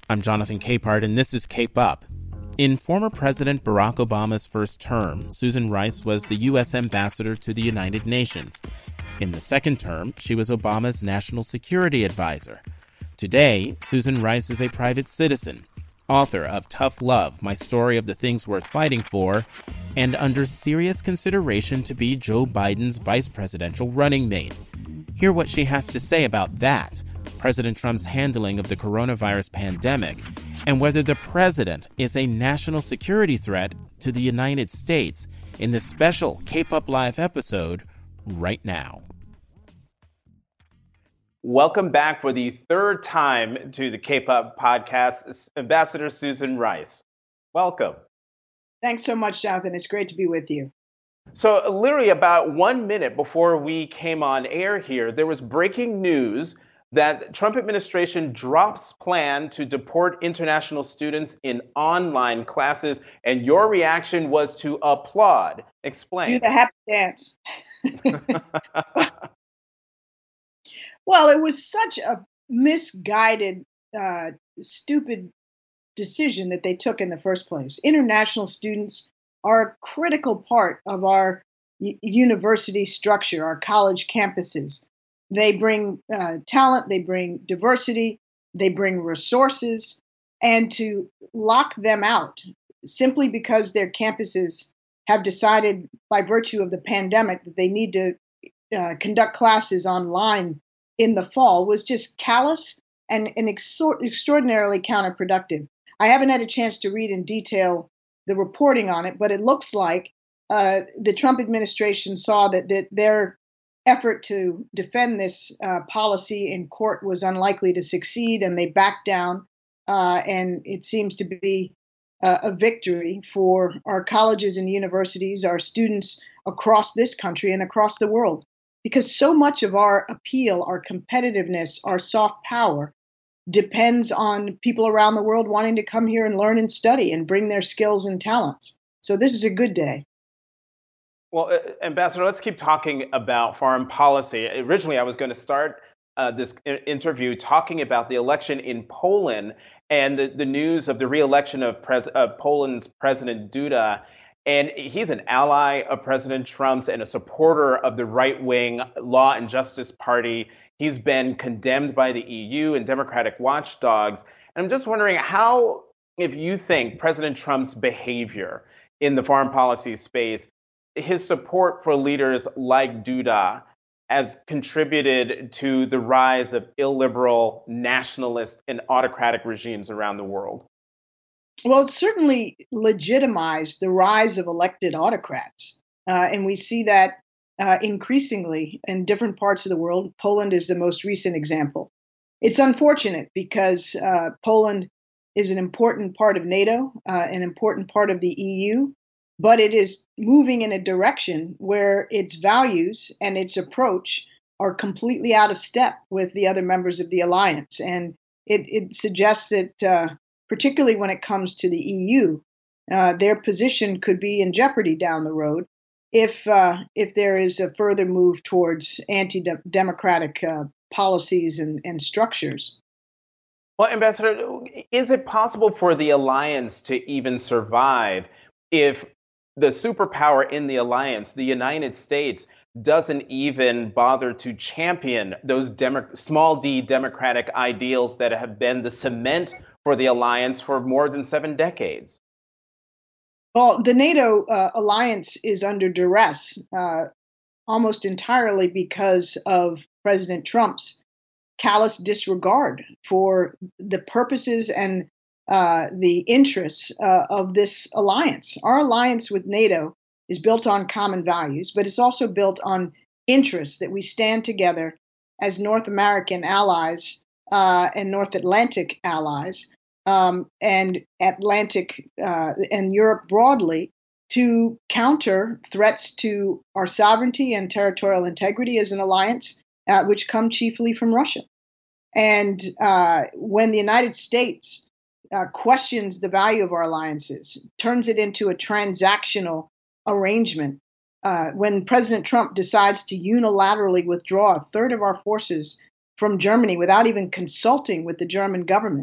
I'm Jonathan Capehart, and this is Cape Up. In former President Barack Obama's first term, Susan Rice was the U.S. ambassador to the United Nations. In the second term, she was Obama's national security advisor. Today, Susan Rice is a private citizen, author of Tough Love, My Story of the Things Worth Fighting For, and under serious consideration to be Joe Biden's vice presidential running mate. Hear what she has to say about that, President Trump's handling of the coronavirus pandemic, and whether the president is a national security threat to the United States in this special Cape Up Live episode right now. Welcome back for the third time to the Cape Up podcast, Ambassador Susan Rice. Welcome. Thanks so much, Jonathan. It's great to be with you. So literally about 1 minute before we came on air here, there was breaking news that Trump administration drops plan to deport international students in online classes, and your reaction was to applaud. Explain. Do the happy dance. Well, it was such a misguided, stupid decision that they took in the first place. International students are a critical part of our university structure, our college campuses. They bring talent, they bring diversity, they bring resources, and to lock them out simply because their campuses have decided by virtue of the pandemic that they need to conduct classes online in the fall was just callous and extraordinarily counterproductive. I haven't had a chance to read in detail the reporting on it, but it looks like the Trump administration saw that their effort to defend this policy in court was unlikely to succeed, and they backed down. And it seems to be a victory for our colleges and universities, our students across this country and across the world, because so much of our appeal, our competitiveness, our soft power depends on people around the world wanting to come here and learn and study and bring their skills and talents. So this is a good day. Well, Ambassador, let's keep talking about foreign policy. Originally, I was going to start this interview talking about the election in Poland and the news of the re-election of Poland's President Duda. And he's an ally of President Trump's and a supporter of the right-wing Law and Justice Party. He's been condemned by the EU and Democratic watchdogs. And I'm just wondering if you think President Trump's behavior in the foreign policy space, his support for leaders like Duda has contributed to the rise of illiberal, nationalist, and autocratic regimes around the world. Well, it's certainly legitimized the rise of elected autocrats. And we see that increasingly in different parts of the world. Poland is the most recent example. It's unfortunate because Poland is an important part of NATO, an important part of the EU. But it is moving in a direction where its values and its approach are completely out of step with the other members of the alliance. And it suggests that, particularly when it comes to the EU, their position could be in jeopardy down the road if there is a further move towards anti-democratic policies and structures. Well, Ambassador, is it possible for the alliance to even survive if the superpower in the alliance, the United States, doesn't even bother to champion those small d democratic ideals that have been the cement for the alliance for more than 7 decades? Well, the NATO alliance is under duress almost entirely because of President Trump's callous disregard for the purposes and the interests of this alliance. Our alliance with NATO is built on common values, but it's also built on interests that we stand together as North American allies and North Atlantic allies and Atlantic and Europe broadly to counter threats to our sovereignty and territorial integrity as an alliance, which come chiefly from Russia. And when the United States questions the value of our alliances, turns it into a transactional arrangement. When President Trump decides to unilaterally withdraw a third of our forces from Germany without even consulting with the German government,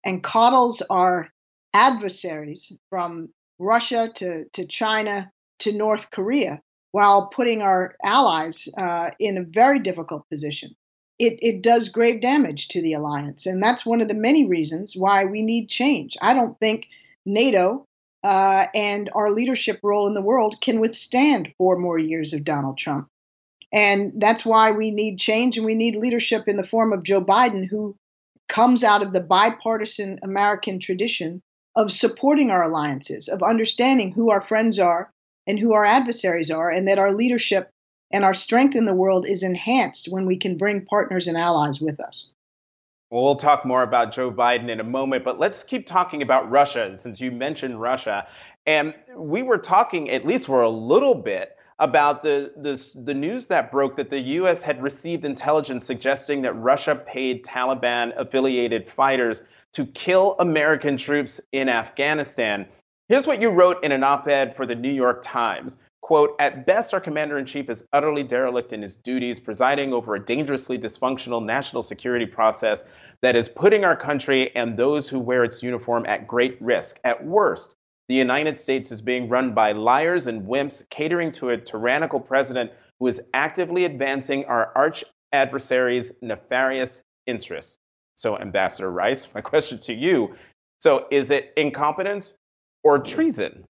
and coddles our adversaries from Russia to China to North Korea while putting our allies in a very difficult position. It does grave damage to the alliance. And that's one of the many reasons why we need change. I don't think NATO and our leadership role in the world can withstand 4 more years of Donald Trump. And that's why we need change, and we need leadership in the form of Joe Biden, who comes out of the bipartisan American tradition of supporting our alliances, of understanding who our friends are and who our adversaries are, and that our leadership and our strength in the world is enhanced when we can bring partners and allies with us. Well, we'll talk more about Joe Biden in a moment, but let's keep talking about Russia since you mentioned Russia. And we were talking, at least for a little bit, about the news that broke that the U.S. had received intelligence suggesting that Russia paid Taliban-affiliated fighters to kill American troops in Afghanistan. Here's what you wrote in an op-ed for the New York Times. Quote, "At best, our commander-in-chief is utterly derelict in his duties, presiding over a dangerously dysfunctional national security process that is putting our country and those who wear its uniform at great risk. At worst, the United States is being run by liars and wimps, catering to a tyrannical president who is actively advancing our arch adversaries' nefarious interests." So, Ambassador Rice, my question to you, so is it incompetence or treason?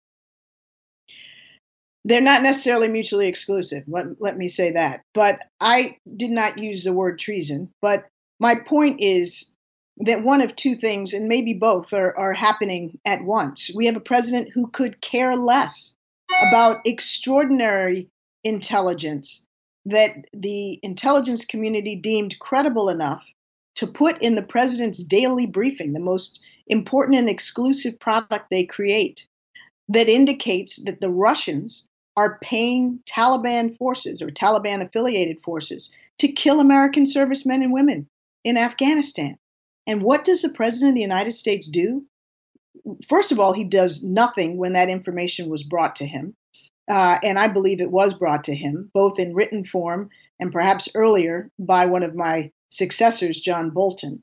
They're not necessarily mutually exclusive. Let me say that. But I did not use the word treason. But my point is that one of two things, and maybe both, are happening at once. We have a president who could care less about extraordinary intelligence that the intelligence community deemed credible enough to put in the president's daily briefing, the most important and exclusive product they create, that indicates that the Russians are paying Taliban forces or Taliban affiliated forces to kill American servicemen and women in Afghanistan. And what does the president of the United States do? First of all, he does nothing when that information was brought to him. And I believe it was brought to him, both in written form and perhaps earlier by one of my successors, John Bolton.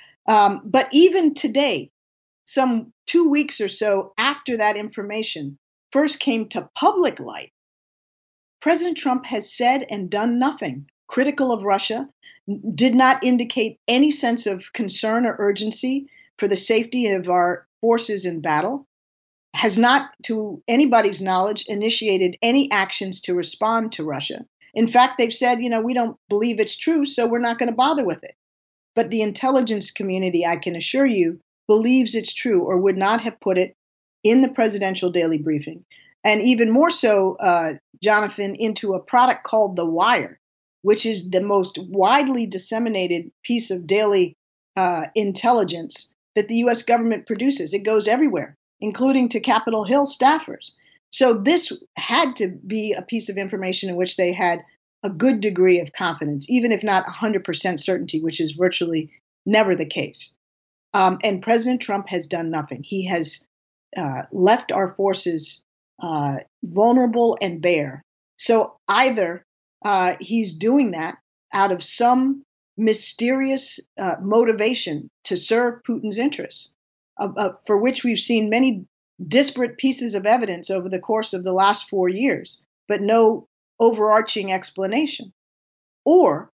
But even today, some 2 weeks or so after that information first came to public light, President Trump has said and done nothing critical of Russia, did not indicate any sense of concern or urgency for the safety of our forces in battle, has not, to anybody's knowledge, initiated any actions to respond to Russia. In fact, they've said, we don't believe it's true, so we're not going to bother with it. But the intelligence community, I can assure you, believes it's true or would not have put it in the presidential daily briefing. And even more so, Jonathan, into a product called The Wire, which is the most widely disseminated piece of daily intelligence that the U.S. government produces. It goes everywhere, including to Capitol Hill staffers. So this had to be a piece of information in which they had a good degree of confidence, even if not 100% certainty, which is virtually never the case. And President Trump has done nothing. He has left our forces vulnerable and bare. So either he's doing that out of some mysterious motivation to serve Putin's interests, for which we've seen many disparate pieces of evidence over the course of the last 4 years, but no overarching explanation. Or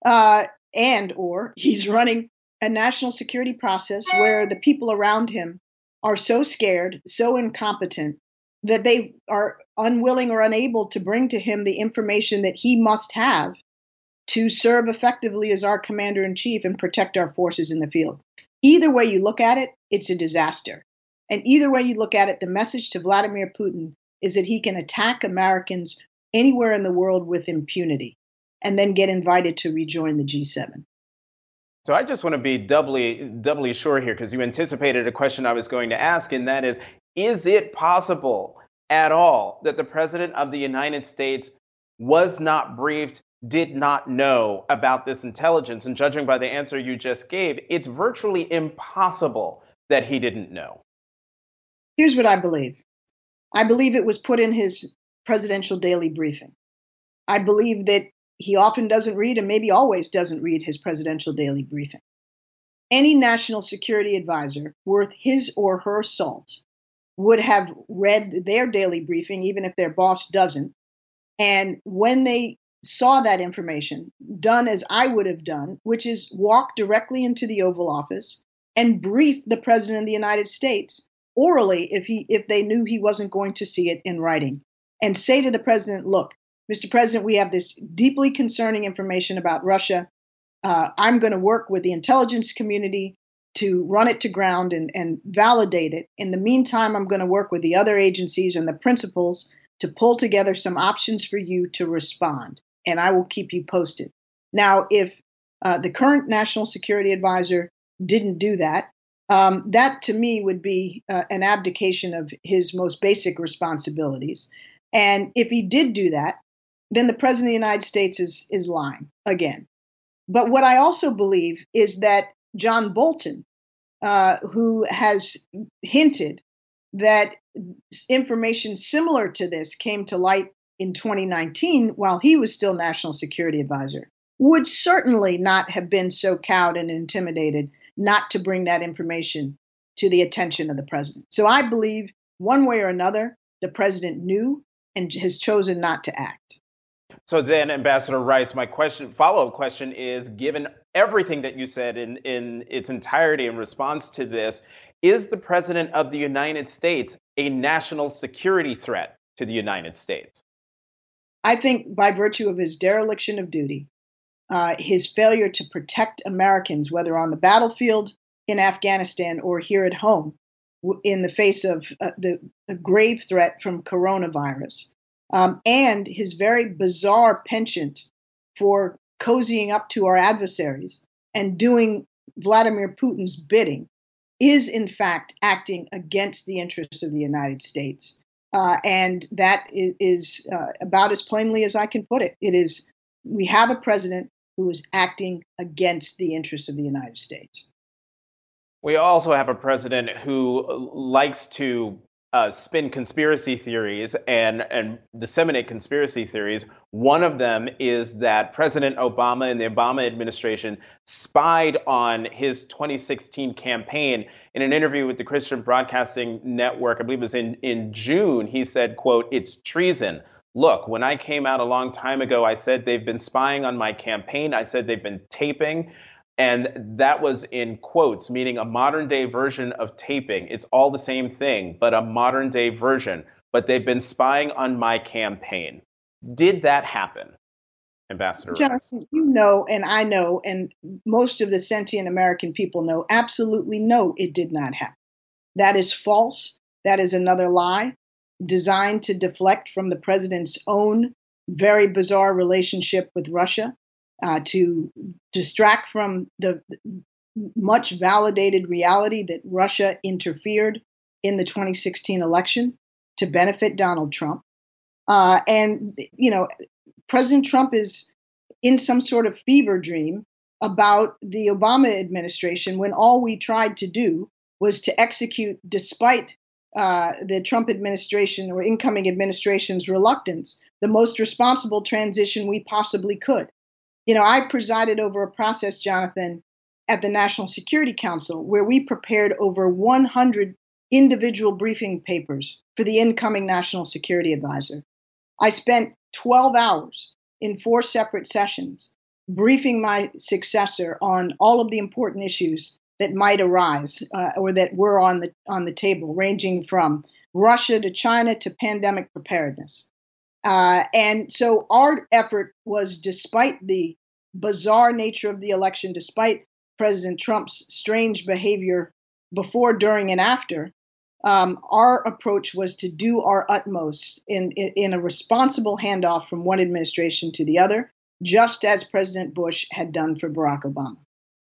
he's running a national security process where the people around him are so scared, so incompetent, that they are unwilling or unable to bring to him the information that he must have to serve effectively as our commander-in-chief and protect our forces in the field. Either way you look at it, it's a disaster. And either way you look at it, the message to Vladimir Putin is that he can attack Americans anywhere in the world with impunity and then get invited to rejoin the G7. So I just want to be doubly sure here, because you anticipated a question I was going to ask, and that is it possible at all that the president of the United States was not briefed, did not know about this intelligence? And judging by the answer you just gave, it's virtually impossible that he didn't know. Here's what I believe. I believe it was put in his presidential daily briefing. I believe that he often doesn't read, and maybe always doesn't read, his presidential daily briefing. any national security advisor worth his or her salt would have read their daily briefing, even if their boss doesn't. And when they saw that information, done as I would have done, which is walk directly into the Oval Office and brief the President of the United States orally if they knew he wasn't going to see it in writing, and say to the President, look, Mr. President, we have this deeply concerning information about Russia. I'm going to work with the intelligence community to run it to ground and validate it. In the meantime, I'm going to work with the other agencies and the principals to pull together some options for you to respond, and I will keep you posted. Now, if the current national security advisor didn't do that, that to me would be an abdication of his most basic responsibilities. And if he did do that, then the President of the United States is lying again. But what I also believe is that John Bolton, who has hinted that information similar to this came to light in 2019 while he was still National Security Advisor, would certainly not have been so cowed and intimidated not to bring that information to the attention of the president. So I believe one way or another, the president knew and has chosen not to act. So then, Ambassador Rice, my follow-up question is, given everything that you said in its entirety in response to this, is the President of the United States a national security threat to the United States? I think by virtue of his dereliction of duty, his failure to protect Americans, whether on the battlefield in Afghanistan or here at home, in the face of the grave threat from coronavirus, and his very bizarre penchant for cozying up to our adversaries and doing Vladimir Putin's bidding, is in fact acting against the interests of the United States. And that is about as plainly as I can put it. It is, we have a president who is acting against the interests of the United States. We also have a president who likes to spin conspiracy theories and disseminate conspiracy theories. One of them is that President Obama and the Obama administration spied on his 2016 campaign. In an interview with the Christian Broadcasting Network, I believe it was in June, he said, quote, "It's treason. Look, when I came out a long time ago, I said they've been spying on my campaign. I said they've been taping." And that was in quotes, meaning a modern day version of taping. It's all the same thing, but a modern day version. But they've been spying on my campaign. Did that happen, Ambassador Rice? Jonathan, you know, and I know, and most of the sentient American people know, absolutely no, it did not happen. That is false. That is another lie designed to deflect from the president's own very bizarre relationship with Russia. To distract from the much validated reality that Russia interfered in the 2016 election to benefit Donald Trump. And, you know, President Trump is in some sort of fever dream about the Obama administration when all we tried to do was to execute, despite the Trump administration or incoming administration's reluctance, the most responsible transition we possibly could. You know, I presided over a process, Jonathan, at the National Security Council, where we prepared over 100 individual briefing papers for the incoming National Security Advisor. I spent 12 hours in 4 separate sessions briefing my successor on all of the important issues that might arise or that were on the table, ranging from Russia to China to pandemic preparedness. And so our effort was, despite the bizarre nature of the election, despite President Trump's strange behavior before, during, and after, our approach was to do our utmost in a responsible handoff from one administration to the other, just as President Bush had done for Barack Obama.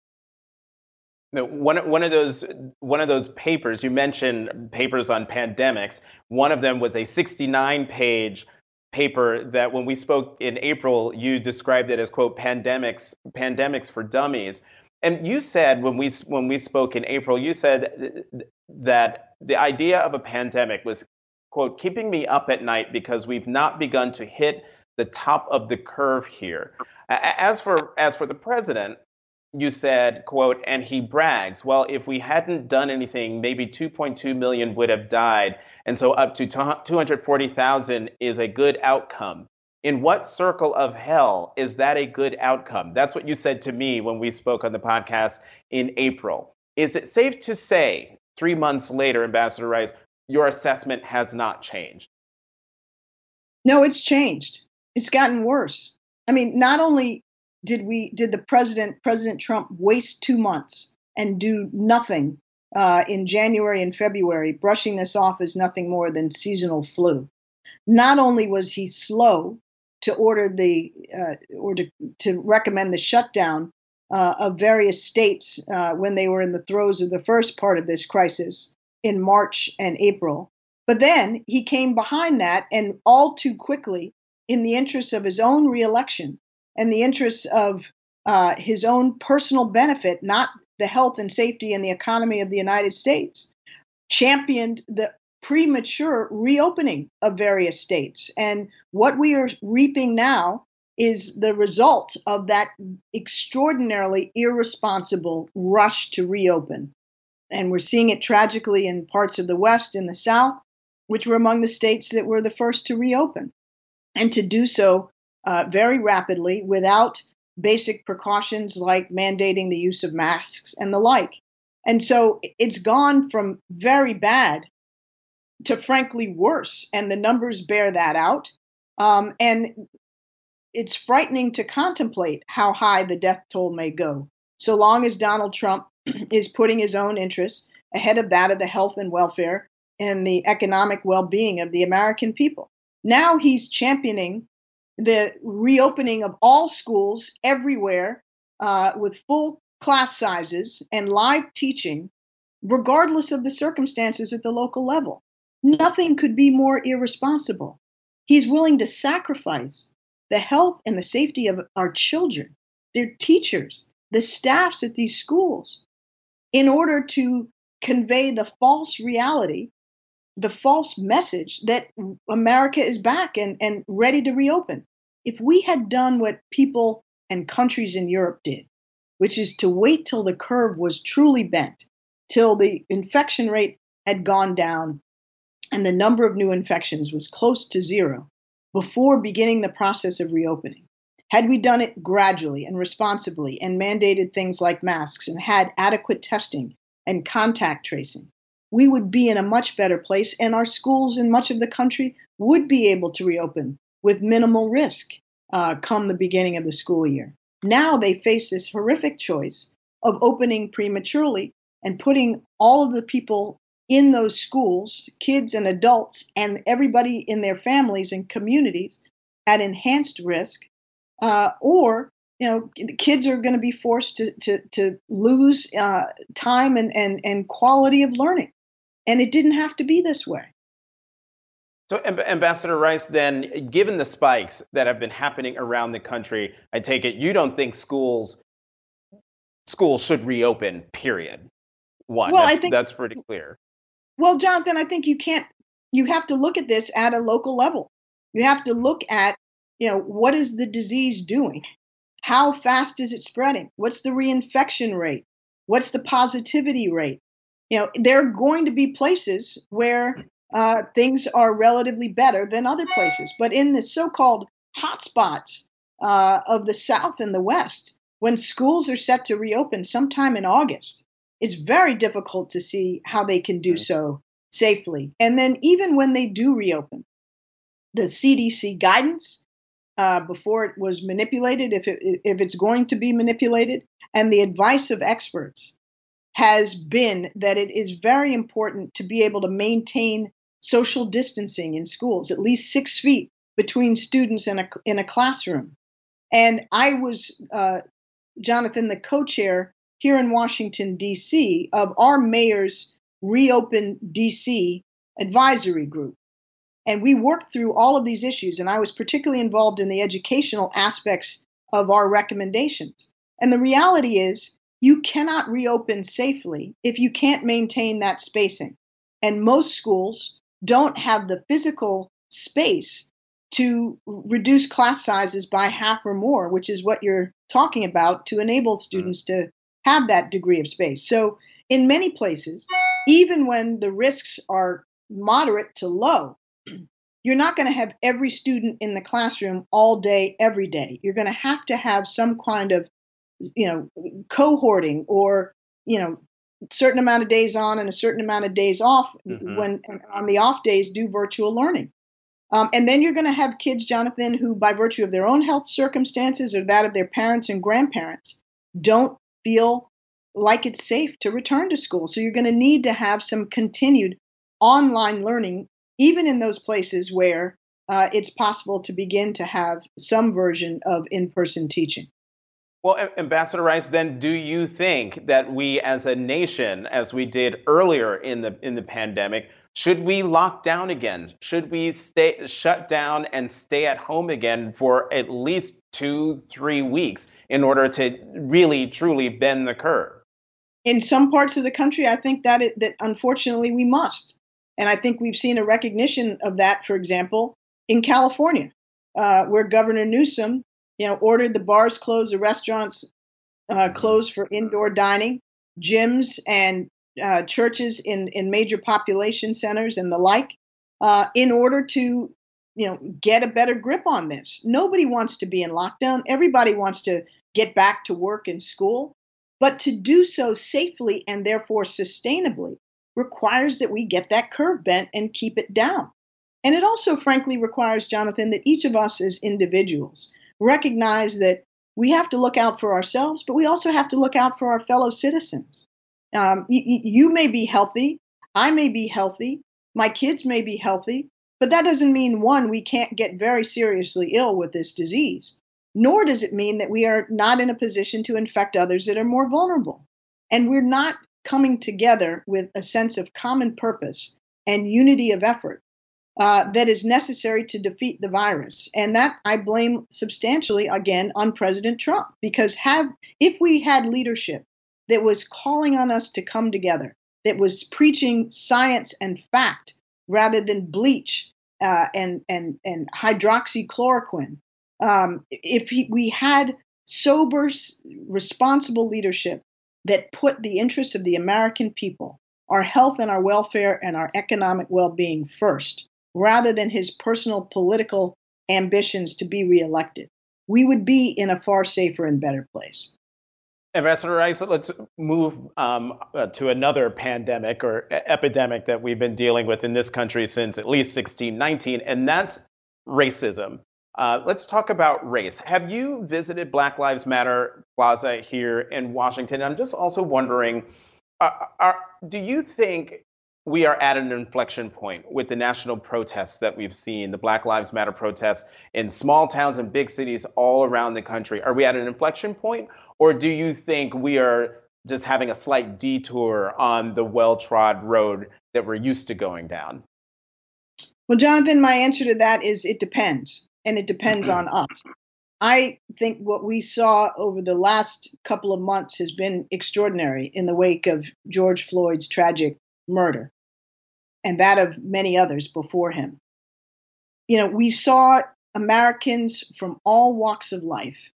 Now, one of those papers, you mentioned papers on pandemics. One of them was a 69-page paper that, when we spoke in April, you described it as, quote, pandemics for dummies. And you said, when we spoke in April, you said that the idea of a pandemic was, quote, keeping me up at night because we've not begun to hit the top of the curve here. As for the president, you said, quote, and he brags, well, if we hadn't done anything, maybe 2.2 million would have died. And so up to 240,000 is a good outcome. In what circle of hell is that a good outcome? That's what you said to me when we spoke on the podcast in April. Is it safe to say, 3 months later, Ambassador Rice, your assessment has not changed? No, it's changed. It's gotten worse. I mean, not only did President Trump waste 2 months and do nothing in January and February, brushing this off as nothing more than seasonal flu. Not only was he slow to order to recommend the shutdown of various states when they were in the throes of the first part of this crisis in March and April, but then he came behind that and all too quickly, in the interests of his own reelection and the interests of his own personal benefit, not the health and safety and the economy of the United States, championed the premature reopening of various states. And what we are reaping now is the result of that extraordinarily irresponsible rush to reopen. And we're seeing it tragically in parts of the West and the South, which were among the states that were the first to reopen, and to do so very rapidly without basic precautions like mandating the use of masks and the like. And so it's gone from very bad to frankly worse, and the numbers bear that out. And it's frightening to contemplate how high the death toll may go, so long as Donald Trump is putting his own interests ahead of that of the health and welfare and the economic well-being of the American people. Now he's championing the reopening of all schools everywhere with full class sizes and live teaching, regardless of the circumstances at the local level. Nothing could be more irresponsible. He's willing to sacrifice the health and the safety of our children, their teachers, the staffs at these schools, in order to convey the false reality, the false message that America is back and ready to reopen. If we had done what people and countries in Europe did, which is to wait till the curve was truly bent, till the infection rate had gone down and the number of new infections was close to zero before beginning the process of reopening, had we done it gradually and responsibly and mandated things like masks and had adequate testing and contact tracing, we would be in a much better place, and our schools in much of the country would be able to reopen with minimal risk come the beginning of the school year. Now they face this horrific choice of opening prematurely and putting all of the people in those schools, kids and adults, and everybody in their families and communities at enhanced risk, or kids are going to be forced to lose time and quality of learning. And it didn't have to be this way. So, Ambassador Rice, then, given the spikes that have been happening around the country, I take it you don't think schools should reopen, period. One, well, I think that's pretty clear. Well, Jonathan, I think you have to look at this at a local level. You have to look at, what is the disease doing? How fast is it spreading? What's the reinfection rate? What's the positivity rate? There are going to be places where things are relatively better than other places. But in the so-called hotspots of the South and the West, when schools are set to reopen sometime in August, it's very difficult to see how they can do so safely. And then even when they do reopen, the CDC guidance before it was manipulated, if it's going to be manipulated, and the advice of experts has been that it is very important to be able to maintain social distancing in schools, at least 6 feet between students in a classroom. And I was, Jonathan, the co-chair here in Washington, D.C., of our mayor's Reopen D.C. advisory group. And we worked through all of these issues, and I was particularly involved in the educational aspects of our recommendations. And the reality is, you cannot reopen safely if you can't maintain that spacing. And most schools don't have the physical space to reduce class sizes by half or more, which is what you're talking about to enable students to have that degree of space. So in many places, even when the risks are moderate to low, you're not going to have every student in the classroom all day, every day. You're going to have some kind of, cohorting, or, certain amount of days on and a certain amount of days off. When on the off days, do virtual learning. And then you're going to have kids, Jonathan, who by virtue of their own health circumstances or that of their parents and grandparents don't feel like it's safe to return to school. So you're going to need to have some continued online learning, even in those places where it's possible to begin to have some version of in-person teaching. Well, Ambassador Rice, then do you think that we as a nation, as we did earlier in the pandemic, should we lock down again? Should we shut down and stay at home again for at least 2-3 weeks in order to really truly bend the curve? In some parts of the country, I think that unfortunately we must. And I think we've seen a recognition of that, for example, in California, where Governor Newsom ordered the bars closed, the restaurants closed for indoor dining, gyms and churches in major population centers and the like, in order to, get a better grip on this. Nobody wants to be in lockdown. Everybody wants to get back to work and school. But to do so safely and therefore sustainably requires that we get that curve bent and keep it down. And it also, frankly, requires, Jonathan, that each of us as individuals recognize that we have to look out for ourselves, but we also have to look out for our fellow citizens. You may be healthy, I may be healthy, my kids may be healthy, but that doesn't mean, one, we can't get very seriously ill with this disease, nor does it mean that we are not in a position to infect others that are more vulnerable. And we're not coming together with a sense of common purpose and unity of effort that is necessary to defeat the virus. And that I blame substantially, again, on President Trump, because if we had leadership that was calling on us to come together, that was preaching science and fact rather than bleach and hydroxychloroquine, if we had sober, responsible leadership that put the interests of the American people, our health and our welfare and our economic well-being first, rather than his personal political ambitions to be reelected, we would be in a far safer and better place. Ambassador Rice, let's move to another pandemic or epidemic that we've been dealing with in this country since at least 1619, and that's racism. Let's talk about race. Have you visited Black Lives Matter Plaza here in Washington? I'm just also wondering, do you think we are at an inflection point with the national protests that we've seen, the Black Lives Matter protests in small towns and big cities all around the country? Are we at an inflection point, or do you think we are just having a slight detour on the well-trod road that we're used to going down? Well, Jonathan, my answer to that is it depends, and it depends on us. I think what we saw over the last couple of months has been extraordinary in the wake of George Floyd's tragic murder, and that of many others before him. We saw Americans from all walks of life,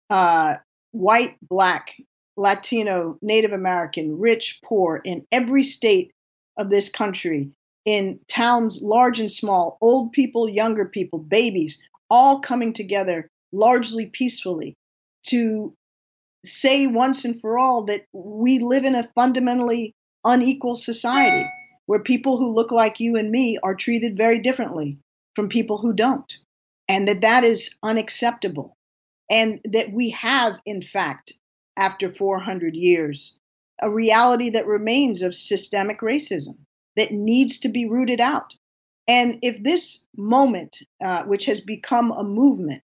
white, Black, Latino, Native American, rich, poor, in every state of this country, in towns large and small, old people, younger people, babies, all coming together largely peacefully to say once and for all that we live in a fundamentally unequal society where people who look like you and me are treated very differently from people who don't, and that is unacceptable. And that we have, in fact, after 400 years, a reality that remains of systemic racism that needs to be rooted out. And if this moment, which has become a movement,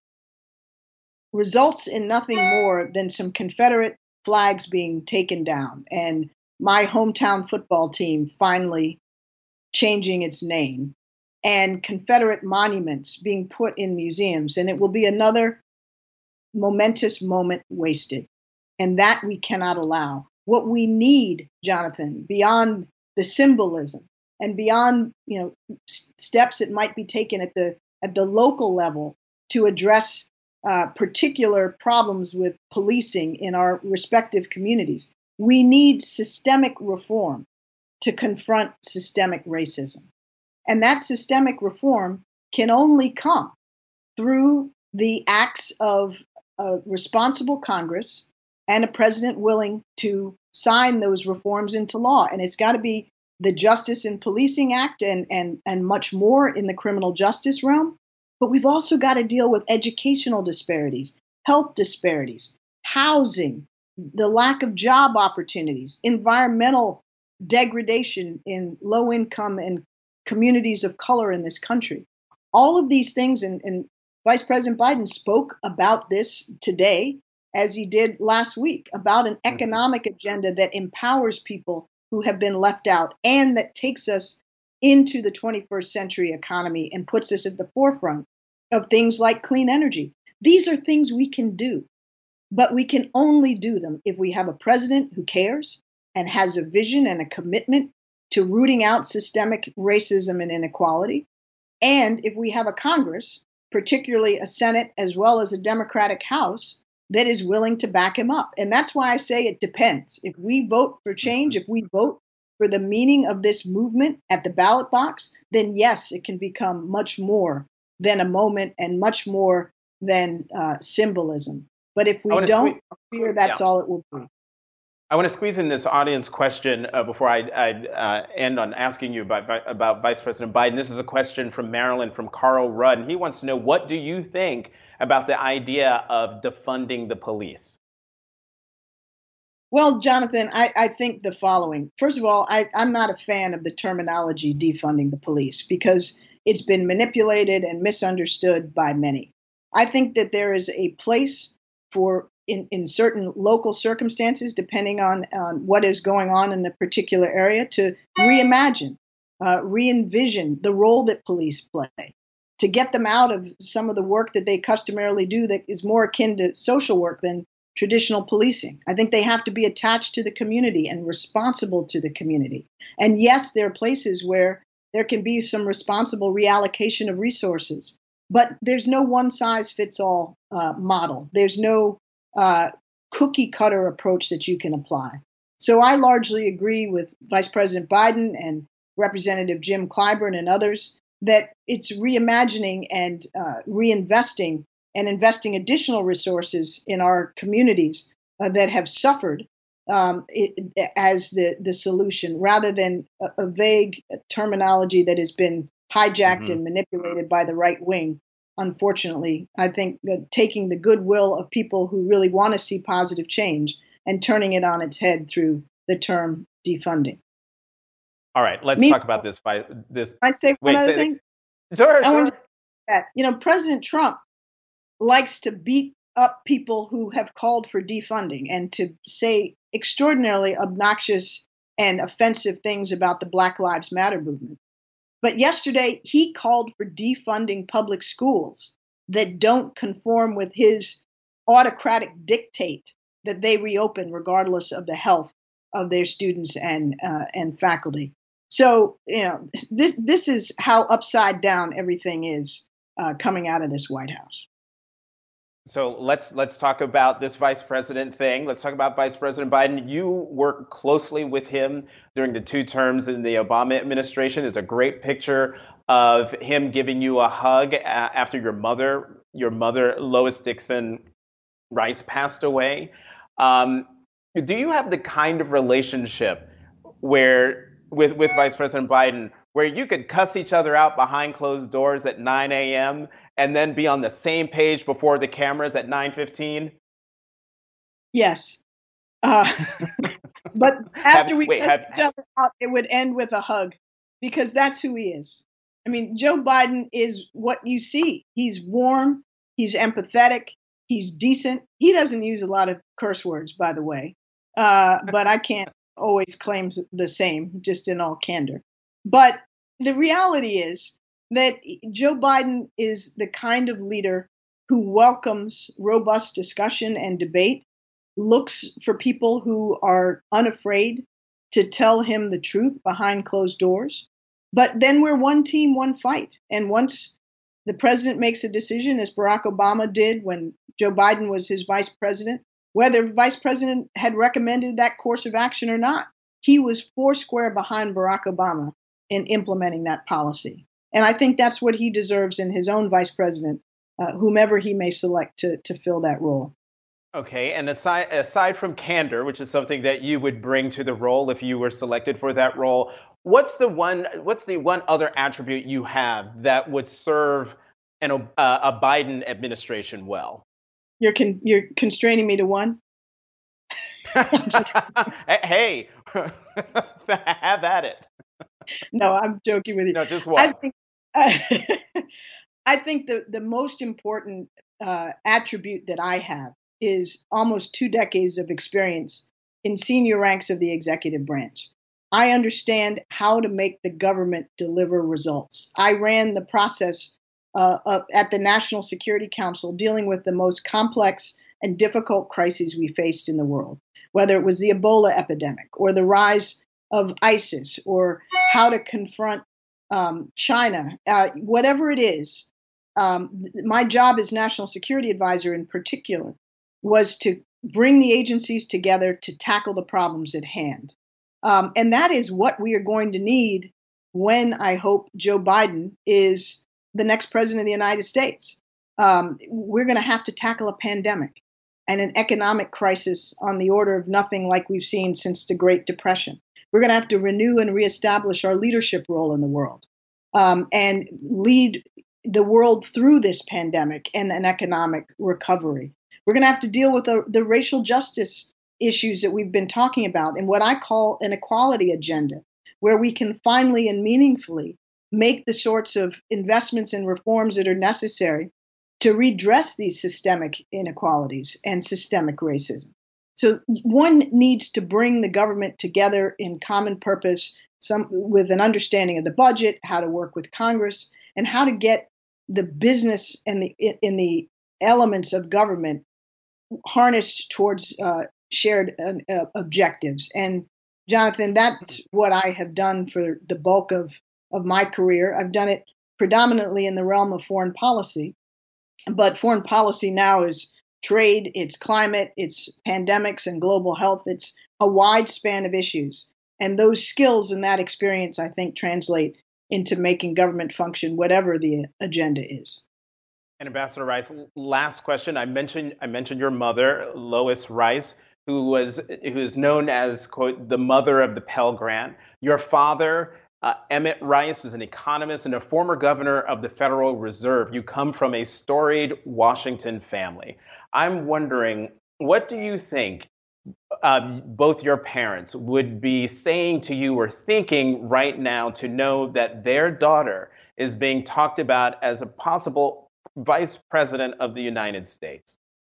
results in nothing more than some Confederate flags being taken down and my hometown football team finally changing its name and Confederate monuments being put in museums, and it will be another momentous moment wasted. And that we cannot allow. What we need, Jonathan, beyond the symbolism and beyond steps that might be taken at the local level to address particular problems with policing in our respective communities. We need systemic reform to confront systemic racism. And that systemic reform can only come through the acts of a responsible Congress and a president willing to sign those reforms into law. And it's got to be the Justice in Policing Act and much more in the criminal justice realm. But we've also got to deal with educational disparities, health disparities, housing, the lack of job opportunities, environmental degradation in low income and communities of color in this country. All of these things, and Vice President Biden spoke about this today, as he did last week, about an economic agenda that empowers people who have been left out and that takes us into the 21st century economy and puts us at the forefront of things like clean energy. These are things we can do, but we can only do them if we have a president who cares and has a vision and a commitment to rooting out systemic racism and inequality. And if we have a Congress, particularly a Senate as well as a Democratic House, that is willing to back him up. And that's why I say it depends. If we vote for change, if we vote for the meaning of this movement at the ballot box, then yes, it can become much more than a moment and much more than symbolism. But if we don't, I fear that's all it will be. I want to squeeze in this audience question before I end on asking you about Vice President Biden. This is a question from Maryland, from Carl Rudd. And he wants to know, what do you think about the idea of defunding the police? Well, Jonathan, I think the following. First of all, I'm not a fan of the terminology defunding the police because it's been manipulated and misunderstood by many. I think that there is a place for, in certain local circumstances, depending on what is going on in the particular area, to reimagine, re-envision the role that police play, to get them out of some of the work that they customarily do that is more akin to social work than traditional policing. I think they have to be attached to the community and responsible to the community. And yes, there are places where there can be some responsible reallocation of resources, but there's no one size fits all model. There's no cookie cutter approach that you can apply. So I largely agree with Vice President Biden and Representative Jim Clyburn and others that it's reimagining and reinvesting and investing additional resources in our communities that have suffered as the solution, rather than a vague terminology that has been hijacked and manipulated by the right wing. Unfortunately, I think that taking the goodwill of people who really want to see positive change and turning it on its head through the term defunding. All right, let's talk about this. I say one other thing. Sure. I want to say that, President Trump likes to beat up people who have called for defunding and to say extraordinarily obnoxious and offensive things about the Black Lives Matter movement. But yesterday, he called for defunding public schools that don't conform with his autocratic dictate that they reopen regardless of the health of their students and faculty. So, this is how upside down everything is coming out of this White House. So let's talk about this vice president thing. Let's talk about Vice President Biden. You worked closely with him during the 2 terms in the Obama administration. There's a great picture of him giving you a hug after your mother, Lois Dixon Rice, passed away. Do you have the kind of relationship where with Vice President Biden where you could cuss each other out behind closed doors at 9 a.m. and then be on the same page before the cameras at 9:15? Yes. But after we cuss each other out, it would end with a hug, because that's who he is. I mean, Joe Biden is what you see. He's warm. He's empathetic. He's decent. He doesn't use a lot of curse words, by the way. But I can't always claim the same, just in all candor. But the reality is that Joe Biden is the kind of leader who welcomes robust discussion and debate, looks for people who are unafraid to tell him the truth behind closed doors. But then we're one team, one fight. And once The president makes a decision, as Barack Obama did when Joe Biden was his vice president, whether vice president had recommended that course of action or not. He was foursquare behind Barack Obama in implementing that policy. And I think that's what he deserves in his own vice president, whomever he may select to fill that role. Okay, and aside from candor, which is something that you would bring to the role if you were selected for that role, what's the one other attribute you have that would serve a Biden administration well? You're constraining me to one. Hey, have at it. No, I'm joking with you. No, just I one. think I think the most important attribute that I have is almost 2 decades of experience in senior ranks of the executive branch. I understand how to make the government deliver results. I ran the process at the National Security Council dealing with the most complex and difficult crises we faced in the world, whether it was the Ebola epidemic or the rise of ISIS or how to confront China, whatever it is. My job as National Security Advisor in particular was to bring the agencies together to tackle the problems at hand. And that is what we are going to need when I hope Joe Biden is the next president of the United States. We're going to have to tackle a pandemic and an economic crisis on the order of nothing like we've seen since the Great Depression. We're going to have to renew and reestablish our leadership role in the world and lead the world through this pandemic and an economic recovery. We're going to have to deal with the racial justice issues that we've been talking about and what I call an equality agenda, where we can finally and meaningfully make the sorts of investments and reforms that are necessary to redress these systemic inequalities and systemic racism. So one needs to bring the government together in common purpose, with an understanding of the budget, how to work with Congress, and how to get the business and the elements of government harnessed towards shared objectives. And Jonathan, that's what I have done for the bulk of my career. I've done it predominantly in the realm of foreign policy, but foreign policy now is trade, it's climate, it's pandemics and global health. It's a wide span of issues. And those skills and that experience, I think, translate into making government function, whatever the agenda is. And Ambassador Rice, last question. I mentioned your mother, Lois Rice, who is known as, quote, the mother of the Pell Grant. Your father, Emmett Rice, was an economist and a former governor of the Federal Reserve. You come from a storied Washington family. I'm wondering, what do you think both your parents would be saying to you or thinking right now to know that their daughter is being talked about as a possible vice president of the United States?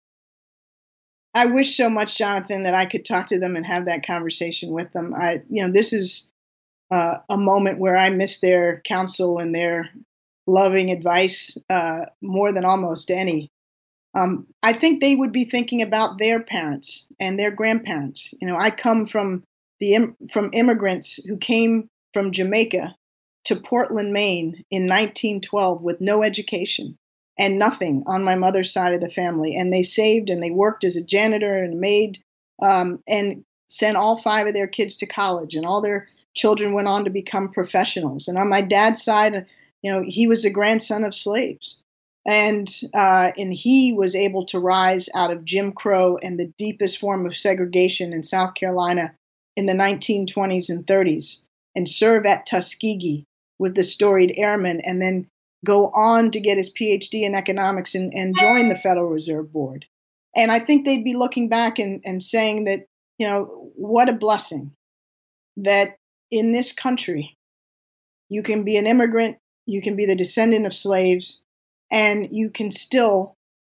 I wish so much, Jonathan, that I could talk to them and have that conversation with them. This is a moment where I miss their counsel and their loving advice more than almost any. I think they would be thinking about their parents and their grandparents. I come from immigrants who came from Jamaica to Portland, Maine in 1912 with no education and nothing on my mother's side of the family. And they saved and they worked as a janitor and a maid and sent all 5 of their kids to college, and all their children went on to become professionals. And on my dad's side, he was the grandson of slaves. And he was able to rise out of Jim Crow and the deepest form of segregation in South Carolina in the 1920s and 30s and serve at Tuskegee with the storied airmen, and then go on to get his PhD in economics and join the Federal Reserve Board. And I think they'd be looking back and saying that, what a blessing that in this country, you can be an immigrant, you can be the descendant of slaves, and you can still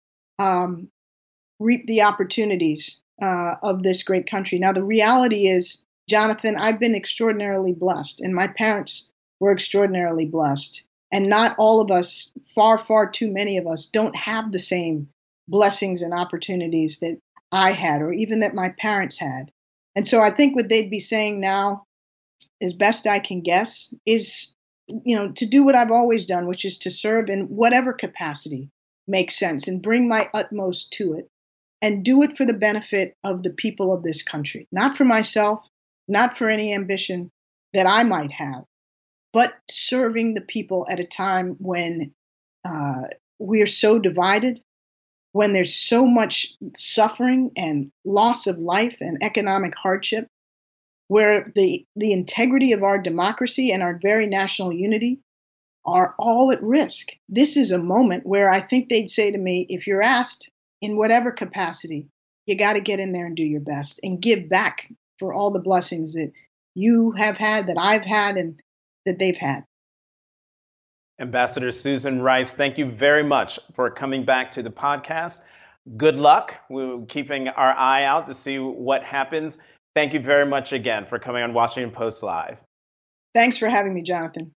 reap the opportunities of this great country. Now, the reality is, Jonathan, I've been extraordinarily blessed, and my parents were extraordinarily blessed. And not all of us, far, far too many of us, don't have the same blessings and opportunities that I had, or even that my parents had. And so I think what they'd be saying now, as best I can guess, is to do what I've always done, which is to serve in whatever capacity makes sense and bring my utmost to it and do it for the benefit of the people of this country, not for myself, not for any ambition that I might have, but serving the people at a time when we are so divided, when there's so much suffering and loss of life and economic hardship, where the integrity of our democracy and our very national unity are all at risk. This is a moment where I think they'd say to me, if you're asked in whatever capacity, you got to get in there and do your best and give back for all the blessings that you have had, that I've had, and that they've had. Ambassador Susan Rice, thank you very much for coming back to the podcast. Good luck. We're keeping our eye out to see what happens. Thank you very much again for coming on Washington Post Live. Thanks for having me, Jonathan.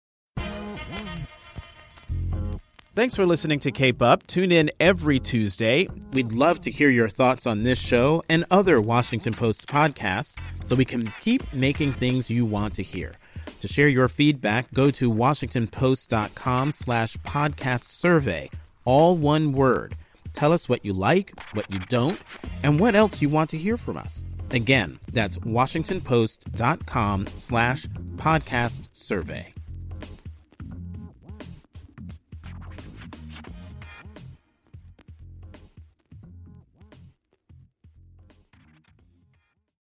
Thanks for listening to Cape Up. Tune in every Tuesday. We'd love to hear your thoughts on this show and other Washington Post podcasts so we can keep making things you want to hear. To share your feedback, go to WashingtonPost.com/podcast survey, all one word. Tell us what you like, what you don't, and what else you want to hear from us. Again, that's WashingtonPost.com/podcast survey.